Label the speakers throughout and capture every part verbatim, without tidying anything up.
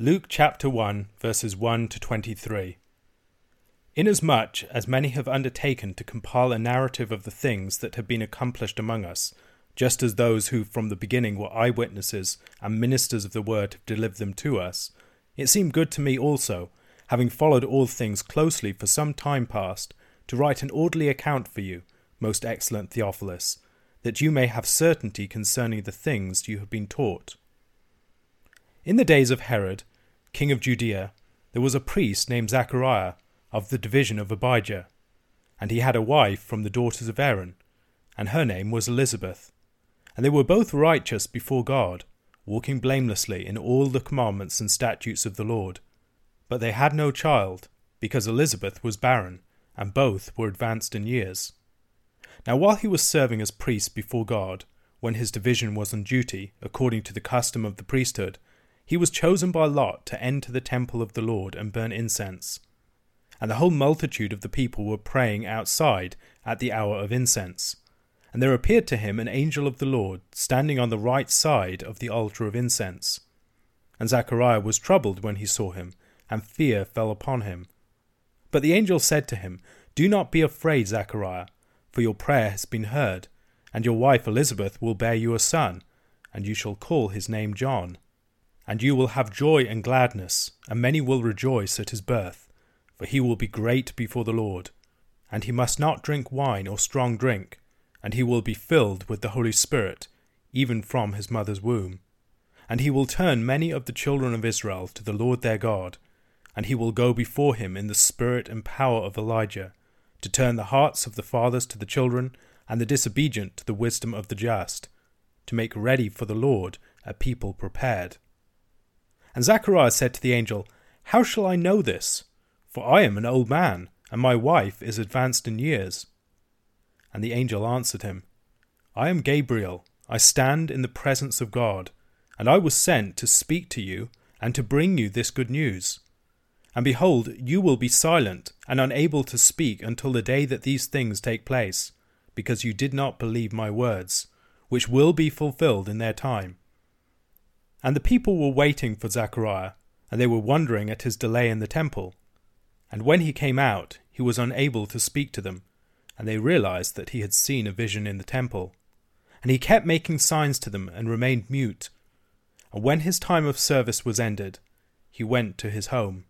Speaker 1: Luke chapter one, verses one to twenty-three. Inasmuch as many have undertaken to compile a narrative of the things that have been accomplished among us, just as those who from the beginning were eyewitnesses and ministers of the word have delivered them to us, it seemed good to me also, having followed all things closely for some time past, to write an orderly account for you, most excellent Theophilus, that you may have certainty concerning the things you have been taught. In the days of Herod, king of Judea, there was a priest named Zachariah, of the division of Abijah, and he had a wife from the daughters of Aaron, and her name was Elizabeth. And they were both righteous before God, walking blamelessly in all the commandments and statutes of the Lord. But they had no child, because Elizabeth was barren, and both were advanced in years. Now while he was serving as priest before God, when his division was on duty, according to the custom of the priesthood, he was chosen by lot to enter the temple of the Lord and burn incense. And the whole multitude of the people were praying outside at the hour of incense. And there appeared to him an angel of the Lord, standing on the right side of the altar of incense. And Zachariah was troubled when he saw him, and fear fell upon him. But the angel said to him, Do not be afraid, Zachariah, for your prayer has been heard, and your wife Elizabeth will bear you a son, and you shall call his name John. And you will have joy and gladness, and many will rejoice at his birth, for he will be great before the Lord. And he must not drink wine or strong drink, and he will be filled with the Holy Spirit, even from his mother's womb. And he will turn many of the children of Israel to the Lord their God, and he will go before him in the spirit and power of Elijah, to turn the hearts of the fathers to the children, and the disobedient to the wisdom of the just, to make ready for the Lord a people prepared. And Zachariah said to the angel, How shall I know this? For I am an old man, and my wife is advanced in years. And the angel answered him, I am Gabriel, I stand in the presence of God, and I was sent to speak to you, and to bring you this good news. And behold, you will be silent, and unable to speak until the day that these things take place, because you did not believe my words, which will be fulfilled in their time. And the people were waiting for Zachariah, and they were wondering at his delay in the temple. And when he came out, he was unable to speak to them, and they realized that he had seen a vision in the temple. And he kept making signs to them and remained mute. And when his time of service was ended, he went to his home.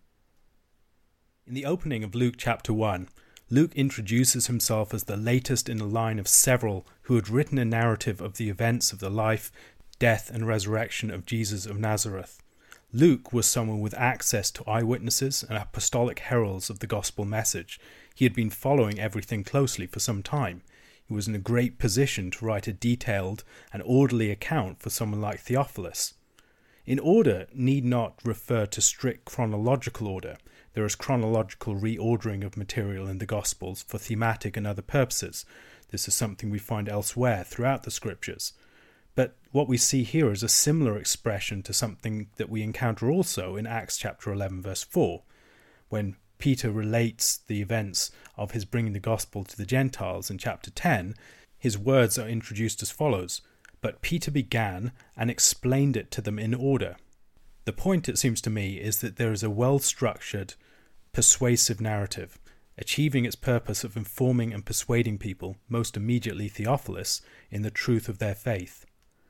Speaker 1: In the opening of Luke chapter one, Luke introduces himself as the latest in a line of several who had written a narrative of the events of the life, death and resurrection of Jesus of Nazareth. Luke was someone with access to eyewitnesses and apostolic heralds of the gospel message. He had been following everything closely for some time. He was in a great position to write a detailed and orderly account for someone like Theophilus. In order need not refer to strict chronological order. There is chronological reordering of material in the Gospels for thematic and other purposes. This is something we find elsewhere throughout the Scriptures. But what we see here is a similar expression to something that we encounter also in Acts chapter eleven verse four, when Peter relates the events of his bringing the gospel to the Gentiles in chapter ten. His words are introduced as follows, But Peter began and explained it to them in order. The point, it seems to me, is that there is a well-structured, persuasive narrative, achieving its purpose of informing and persuading people, most immediately Theophilus, in the truth of their faith.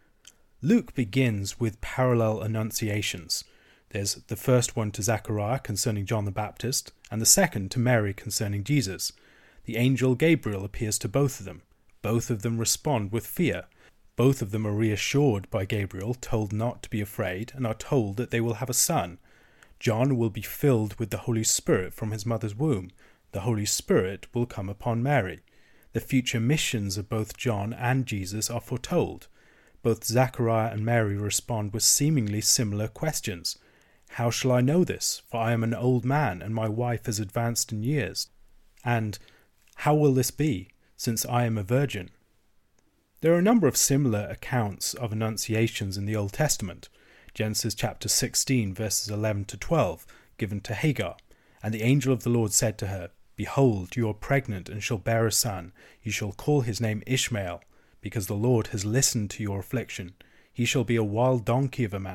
Speaker 1: Luke begins with parallel annunciations. There's the first one to Zachariah concerning John the Baptist, and the second to Mary concerning Jesus. The angel Gabriel appears to both of them. Both of them respond with fear. Both of them are reassured by Gabriel, told not to be afraid, and are told that they will have a son. John will be filled with the Holy Spirit from his mother's womb. The Holy Spirit will come upon Mary. The future missions of both John and Jesus are foretold. Both Zachariah and Mary respond with seemingly similar questions. How shall I know this? For I am an old man, and my wife is advanced in years. And, how will this be, since I am a virgin? There are a number of similar accounts of annunciations in the Old Testament. Genesis chapter sixteen, verses eleven to twelve, given to Hagar. And the angel of the Lord said to her, Behold, you are pregnant, and shall bear a son. You shall call his name Ishmael, because the Lord has listened to your affliction. He shall be a wild donkey of a man.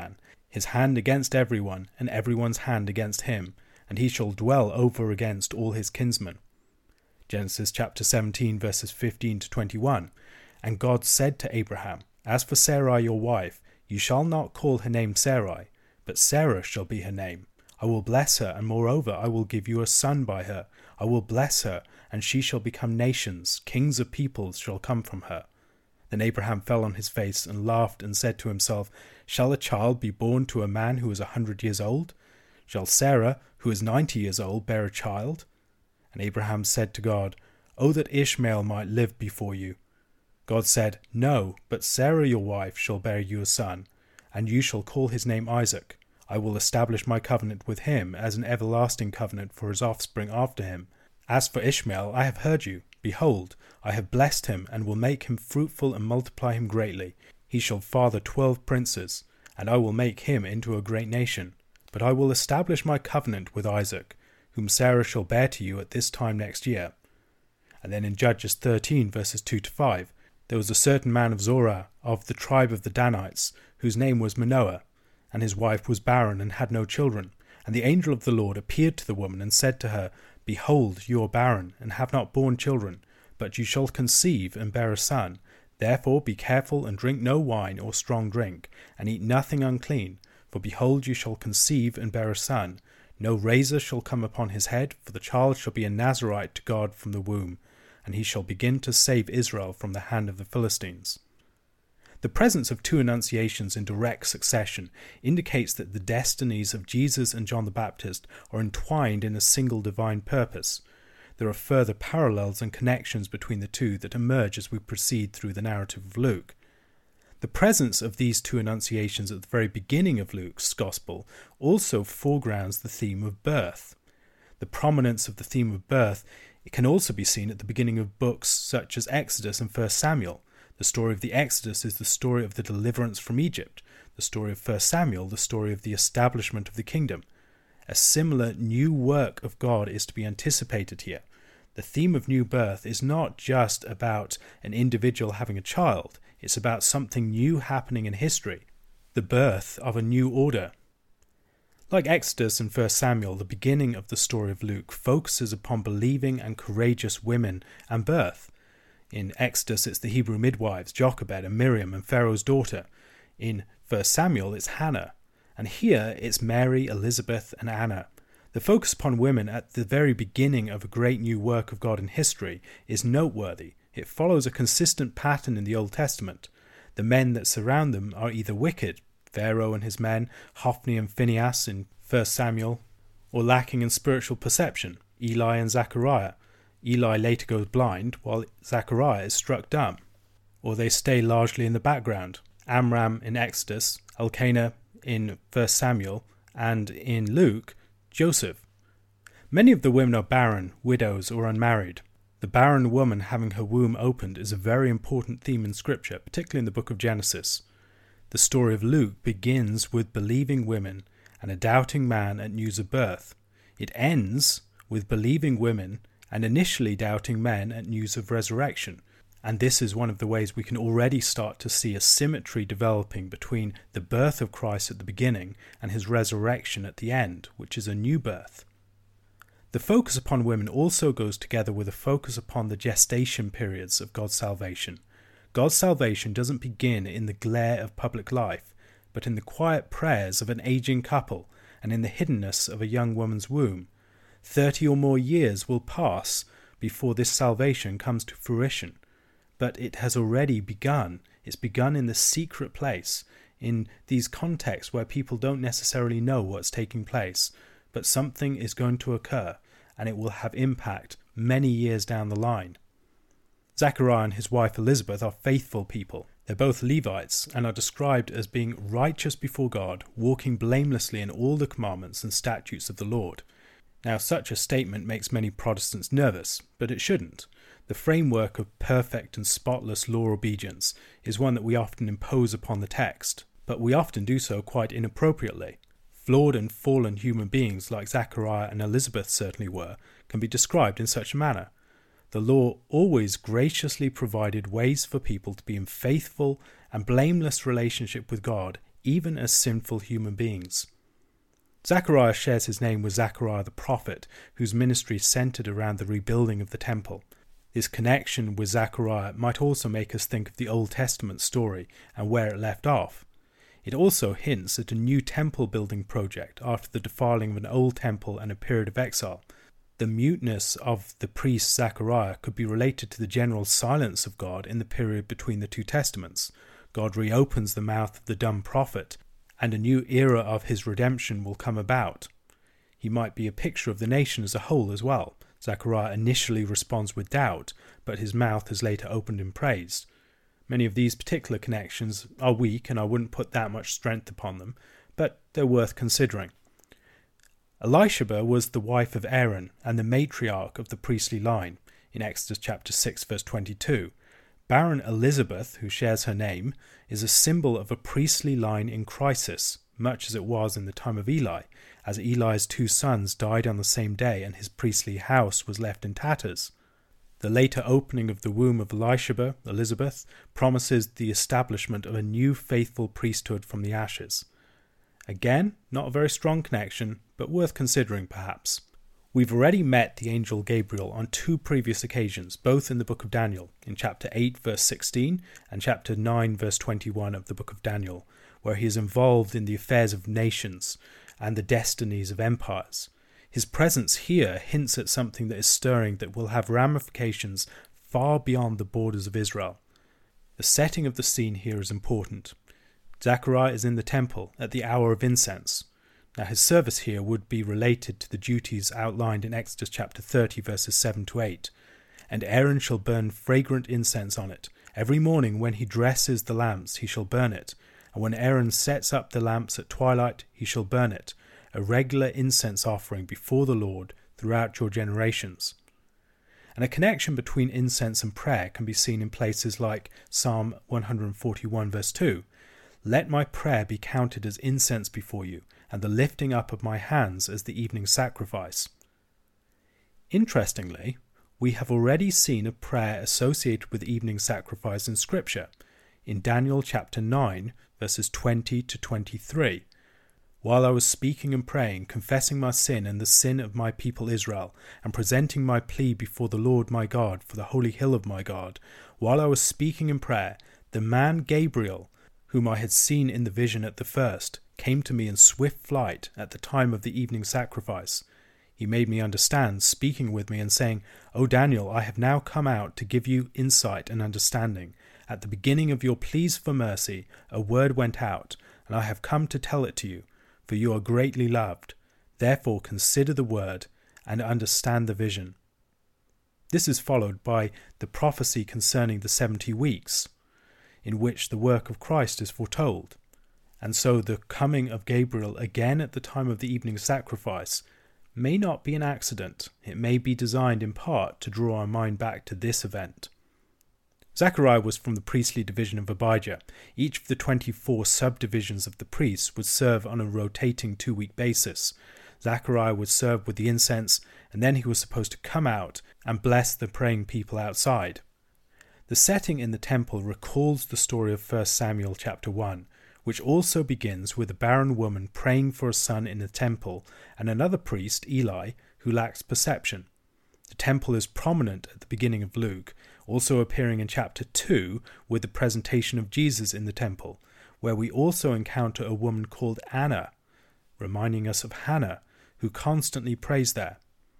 Speaker 1: his hand against everyone, and everyone's hand against him, and he shall dwell over against all his kinsmen. Genesis chapter seventeen, verses fifteen to twenty-one. And God said to Abraham, As for Sarai your wife, you shall not call her name Sarai, but Sarah shall be her name. I will bless her, and moreover I will give you a son by her. I will bless her, and she shall become nations. Kings of peoples shall come from her. Then Abraham fell on his face and laughed, and said to himself, Shall a child be born to a man who is a hundred years old? Shall Sarah, who is ninety years old, bear a child? And Abraham said to God, O that Ishmael might live before you. God said, No, but Sarah your wife shall bear you a son, and you shall call his name Isaac. I will establish my covenant with him as an everlasting covenant for his offspring after him. As for Ishmael, I have heard you. Behold, I have blessed him, and will make him fruitful and multiply him greatly. He shall father twelve princes, and I will make him into a great nation. But I will establish my covenant with Isaac, whom Sarah shall bear to you at this time next year. And then in Judges thirteen, verses two to five, there was a certain man of Zorah, of the tribe of the Danites, whose name was Manoah, and his wife was barren and had no children. And the angel of the Lord appeared to the woman and said to her, Behold, you are barren, and have not borne children, but you shall conceive and bear a son. Therefore be careful and drink no wine or strong drink, and eat nothing unclean. For behold, you shall conceive and bear a son. No razor shall come upon his head, for the child shall be a Nazarite to God from the womb, and he shall begin to save Israel from the hand of the Philistines. The presence of two annunciations in direct succession indicates that the destinies of Jesus and John the Baptist are entwined in a single divine purpose. There are further parallels and connections between the two that emerge as we proceed through the narrative of Luke. The presence of these two annunciations at the very beginning of Luke's Gospel also foregrounds the theme of birth. The prominence of the theme of birth it can also be seen at the beginning of books such as Exodus and First Samuel. The story of the Exodus is the story of the deliverance from Egypt. The story of First Samuel, the story of the establishment of the kingdom. A similar new work of God is to be anticipated here. The theme of new birth is not just about an individual having a child. It's about something new happening in history, the birth of a new order. Like Exodus and First Samuel, the beginning of the story of Luke focuses upon believing and courageous women and birth. In Exodus, it's the Hebrew midwives, Jochebed and Miriam and Pharaoh's daughter. In First Samuel, it's Hannah. And here, it's Mary, Elizabeth and Anna. The focus upon women at the very beginning of a great new work of God in history is noteworthy. It follows a consistent pattern in the Old Testament. The men that surround them are either wicked, Pharaoh and his men, Hophni and Phinehas in First Samuel, or lacking in spiritual perception, Eli and Zechariah. Eli later goes blind, while Zechariah is struck dumb. Or they stay largely in the background. Amram in Exodus, Elkanah in First Samuel, and in Luke, Joseph. Many of the women are barren, widows, or unmarried. The barren woman having her womb opened is a very important theme in Scripture, particularly in the book of Genesis. The story of Luke begins with believing women and a doubting man at news of birth. It ends with believing women and initially doubting men at news of resurrection. And this is one of the ways we can already start to see a symmetry developing between the birth of Christ at the beginning and his resurrection at the end, which is a new birth. The focus upon women also goes together with a focus upon the gestation periods of God's salvation. God's salvation doesn't begin in the glare of public life, but in the quiet prayers of an aging couple and in the hiddenness of a young woman's womb. Thirty or more years will pass before this salvation comes to fruition. But it has already begun. It's begun in the secret place, in these contexts where people don't necessarily know what's taking place, but something is going to occur, and it will have impact many years down the line. Zechariah and his wife Elizabeth are faithful people. They're both Levites and are described as being righteous before God, walking blamelessly in all the commandments and statutes of the Lord. Now, such a statement makes many Protestants nervous, but it shouldn't. The framework of perfect and spotless law obedience is one that we often impose upon the text, but we often do so quite inappropriately. Flawed and fallen human beings like Zechariah and Elizabeth certainly were, can be described in such a manner. The law always graciously provided ways for people to be in faithful and blameless relationship with God, even as sinful human beings. Zechariah shares his name with Zechariah the prophet, whose ministry centered around the rebuilding of the temple. This connection with Zechariah might also make us think of the Old Testament story and where it left off. It also hints at a new temple building project after the defiling of an old temple and a period of exile. The muteness of the priest Zechariah could be related to the general silence of God in the period between the two testaments. God reopens the mouth of the dumb prophet, and a new era of his redemption will come about. He might be a picture of the nation as a whole as well. Zechariah initially responds with doubt, but his mouth is later opened in praise. Many of these particular connections are weak, and I wouldn't put that much strength upon them, but they're worth considering. Elisheba was the wife of Aaron and the matriarch of the priestly line in Exodus chapter six verse twenty-two. Barren Elizabeth, who shares her name, is a symbol of a priestly line in crisis, much as it was in the time of Eli, as Eli's two sons died on the same day and his priestly house was left in tatters. The later opening of the womb of Elisheba, Elizabeth, promises the establishment of a new faithful priesthood from the ashes. Again, not a very strong connection, but worth considering perhaps. We've already met the angel Gabriel on two previous occasions, both in the book of Daniel, in chapter eight verse sixteen and chapter nine verse twenty-one of the book of Daniel, where he is involved in the affairs of nations and the destinies of empires. His presence here hints at something that is stirring that will have ramifications far beyond the borders of Israel. The setting of the scene here is important. Zechariah is in the temple at the hour of incense. Now his service here would be related to the duties outlined in Exodus chapter thirty verses seven to eight. And Aaron shall burn fragrant incense on it. Every morning when he dresses the lamps he shall burn it. And when Aaron sets up the lamps at twilight he shall burn it. A regular incense offering before the Lord throughout your generations. And a connection between incense and prayer can be seen in places like Psalm one forty-one verse two. Let my prayer be counted as incense before you, and the lifting up of my hands as the evening sacrifice. Interestingly, we have already seen a prayer associated with evening sacrifice in Scripture, in Daniel chapter nine, verses twenty to twenty-three. While I was speaking and praying, confessing my sin and the sin of my people Israel, and presenting my plea before the Lord my God for the holy hill of my God, while I was speaking in prayer, the man Gabriel, whom I had seen in the vision at the first, came to me in swift flight at the time of the evening sacrifice. He made me understand, speaking with me and saying, O Daniel, I have now come out to give you insight and understanding. At the beginning of your pleas for mercy, a word went out, and I have come to tell it to you, for you are greatly loved. Therefore consider the word and understand the vision. This is followed by the prophecy concerning the seventy weeks, in which the work of Christ is foretold. And so the coming of Gabriel again at the time of the evening sacrifice may not be an accident. It may be designed in part to draw our mind back to this event. Zechariah was from the priestly division of Abijah. Each of the twenty-four subdivisions of the priests would serve on a rotating two-week basis. Zechariah would serve with the incense, and then he was supposed to come out and bless the praying people outside. The setting in the temple recalls the story of First Samuel chapter one, which also begins with a barren woman praying for a son in the temple and another priest, Eli, who lacks perception. The temple is prominent at the beginning of Luke, also appearing in chapter two with the presentation of Jesus in the temple, where we also encounter a woman called Anna, reminding us of Hannah, who constantly prays there.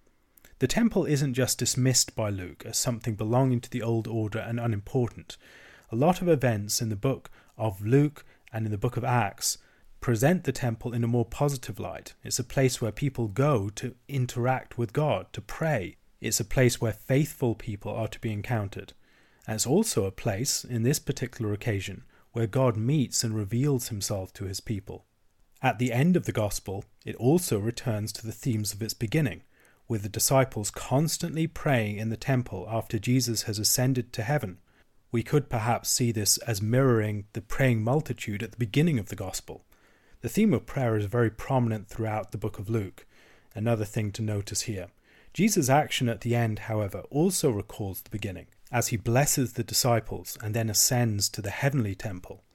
Speaker 1: The temple isn't just dismissed by Luke as something belonging to the old order and unimportant. A lot of events in the book of Luke and in the book of Acts present the temple in a more positive light. It's a place where people go to interact with God, to pray. It's a place where faithful people are to be encountered. And it's also a place, in this particular occasion, where God meets and reveals himself to his people. At the end of the gospel, it also returns to the themes of its beginning, with the disciples constantly praying in the temple after Jesus has ascended to heaven. We could perhaps see this as mirroring the praying multitude at the beginning of the gospel. The theme of prayer is very prominent throughout the book of Luke. Another thing to notice here. Jesus' action at the end, however, also recalls the beginning, as he blesses the disciples and then ascends to the heavenly temple.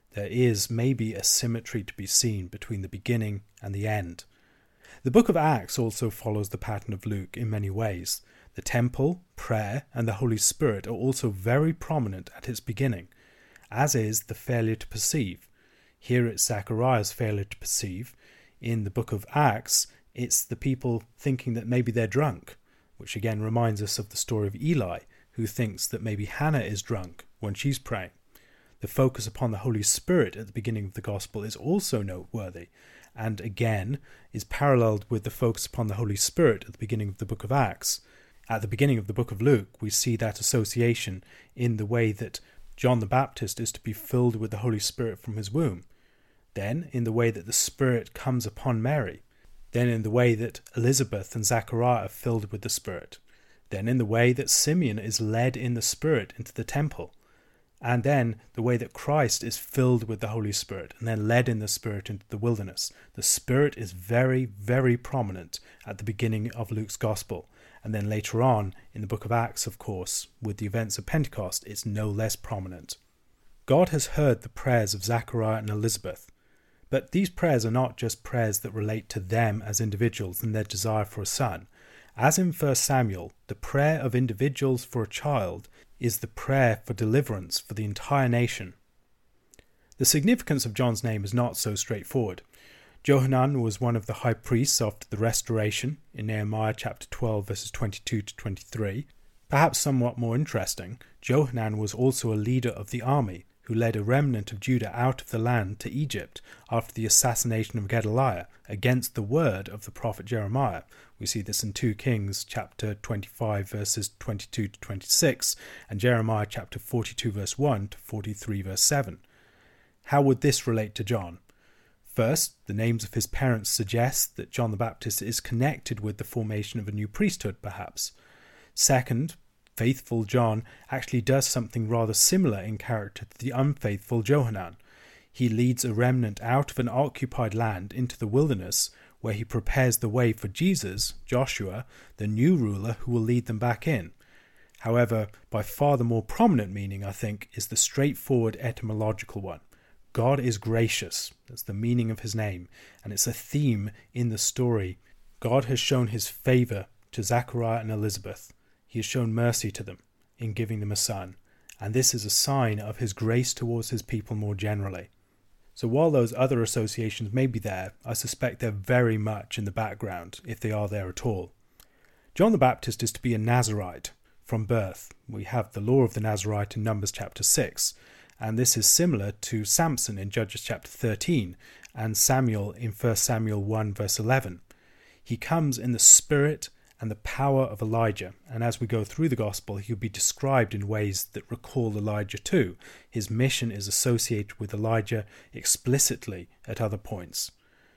Speaker 1: there is maybe a symmetry to be seen between the beginning and the end. The book of Acts also follows the pattern of Luke in many ways. The temple, prayer, and the Holy Spirit are also very prominent at its beginning, as is the failure to perceive. Here it's Zachariah's failure to perceive. In the book of Acts, it's the people thinking that maybe they're drunk, which again reminds us of the story of Eli, who thinks that maybe Hannah is drunk when she's praying. The focus upon the Holy Spirit at the beginning of the Gospel is also noteworthy, and again is paralleled with the focus upon the Holy Spirit at the beginning of the book of Acts. At the beginning of the book of Luke, we see that association in the way that John the Baptist is to be filled with the Holy Spirit from his womb, then in the way that the Spirit comes upon Mary, then in the way that Elizabeth and Zachariah are filled with the Spirit, then in the way that Simeon is led in the Spirit into the temple, and then the way that Christ is filled with the Holy Spirit and then led in the Spirit into the wilderness. The Spirit is very, very prominent at the beginning of Luke's Gospel, and then later on in the book of Acts, of course, with the events of Pentecost, it's no less prominent. God has heard the prayers of Zachariah and Elizabeth, but these prayers are not just prayers that relate to them as individuals and their desire for a son. As in First Samuel, the prayer of individuals for a child is the prayer for deliverance for the entire nation. The significance of John's name is not so straightforward. Johanan was one of the high priests after the restoration in Nehemiah chapter twelve verses twenty-two to twenty-three. Perhaps somewhat more interesting, Johanan was also a leader of the army who led a remnant of Judah out of the land to Egypt after the assassination of Gedaliah against the word of the prophet Jeremiah. We see this in Second Kings chapter twenty-five verses twenty-two to twenty-six and Jeremiah chapter forty-two verse one to forty-three verse seven. How would this relate to John? First, the names of his parents suggest that John the Baptist is connected with the formation of a new priesthood, perhaps. Second, faithful John actually does something rather similar in character to the unfaithful Johanan. He leads a remnant out of an occupied land into the wilderness, where he prepares the way for Jesus, Joshua, the new ruler who will lead them back in. However, by far the more prominent meaning, I think, is the straightforward etymological one. God is gracious. That's the meaning of his name, and it's a theme in the story. God has shown his favour to Zachariah and Elizabeth. He has shown mercy to them in giving them a son, and this is a sign of his grace towards his people more generally. So while those other associations may be there, I suspect they're very much in the background, if they are there at all. John the Baptist is to be a Nazirite from birth. We have the law of the Nazirite in Numbers chapter six, and this is similar to Samson in Judges chapter thirteen and Samuel in First Samuel one verse eleven. He comes in the spirit and the power of Elijah, and as we go through the gospel, he'll be described in ways that recall Elijah too. His mission is associated with Elijah explicitly at other points.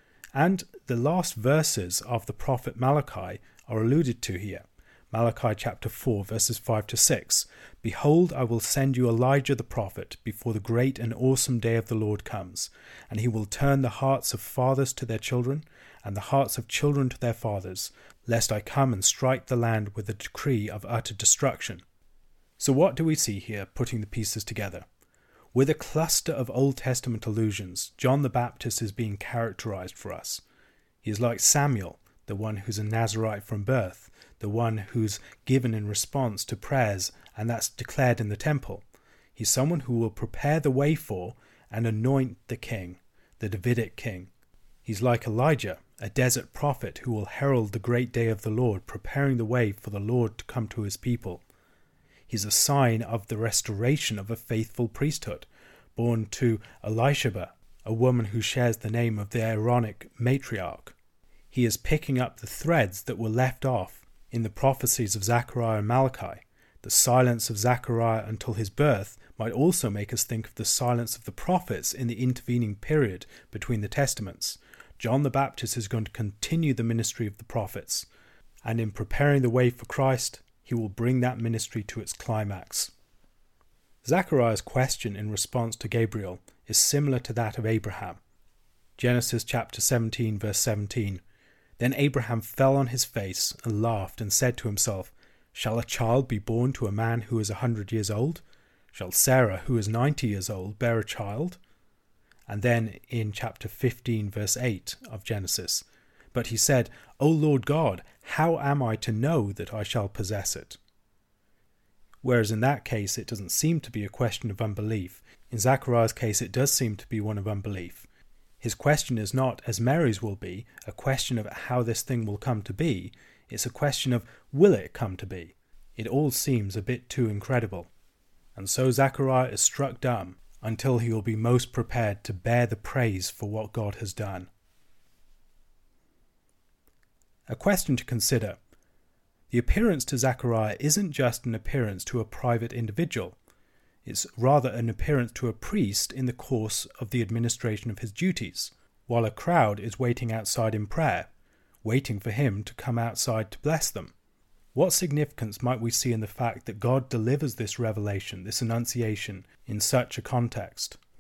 Speaker 1: And the last verses of the prophet Malachi are alluded to here. Malachi chapter four verses five to six. Behold, I will send you Elijah the prophet before the great and awesome day of the Lord comes, and he will turn the hearts of fathers to their children, and the hearts of children to their fathers, lest I come and strike the land with a decree of utter destruction. So what do we see here, putting the pieces together? With a cluster of Old Testament allusions, John the Baptist is being characterized for us. He is like Samuel, the one who's a Nazirite from birth, the one who's given in response to prayers, and that's declared in the temple. He's someone who will prepare the way for and anoint the king, the Davidic king. He's like Elijah, a desert prophet who will herald the great day of the Lord, preparing the way for the Lord to come to his people. He's a sign of the restoration of a faithful priesthood, born to Elisheba, a woman who shares the name of the Aaronic matriarch. He is picking up the threads that were left off in the prophecies of Zechariah and Malachi. The silence of Zechariah until his birth might also make us think of the silence of the prophets in the intervening period between the testaments. John the Baptist is going to continue the ministry of the prophets, and in preparing the way for Christ, he will bring that ministry to its climax. Zechariah's question in response to Gabriel is similar to that of Abraham. Genesis chapter seventeen verse seventeen. Then Abraham fell on his face and laughed and said to himself, Shall a child be born to a man who is a hundred years old? Shall Sarah, who is ninety years old, bear a child? and then in chapter fifteen, verse eight of Genesis, "But he said, O Lord God, how am I to know that I shall possess it?" Whereas in that case it doesn't seem to be a question of unbelief. In Zechariah's case it does seem to be one of unbelief. His question is not, as Mary's will be, a question of how this thing will come to be. It's a question of, will it come to be? It all seems a bit too incredible. And so Zechariah is struck dumb until he will be most prepared to bear the praise for what God has done. A question to consider. The appearance to Zechariah isn't just an appearance to a private individual. It's rather an appearance to a priest in the course of the administration of his duties, while a crowd is waiting outside in prayer, waiting for him to come outside to bless them. What significance might we see in the fact that God delivers this revelation, this annunciation, in such a context?